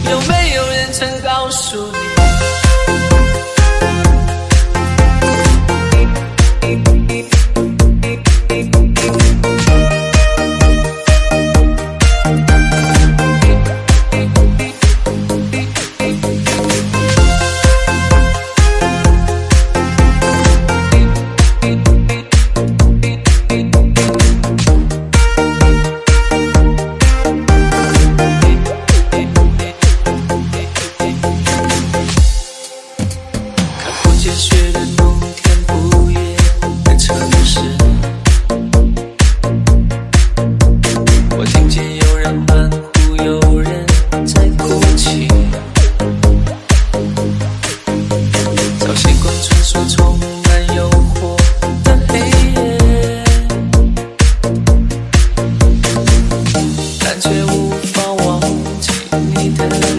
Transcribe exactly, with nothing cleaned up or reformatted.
有没有人曾告诉你？雪的冬天不夜的城市，我听见有人欢呼，有人在哭泣。朝星光传说充满诱惑的黑夜，但却无法忘记你的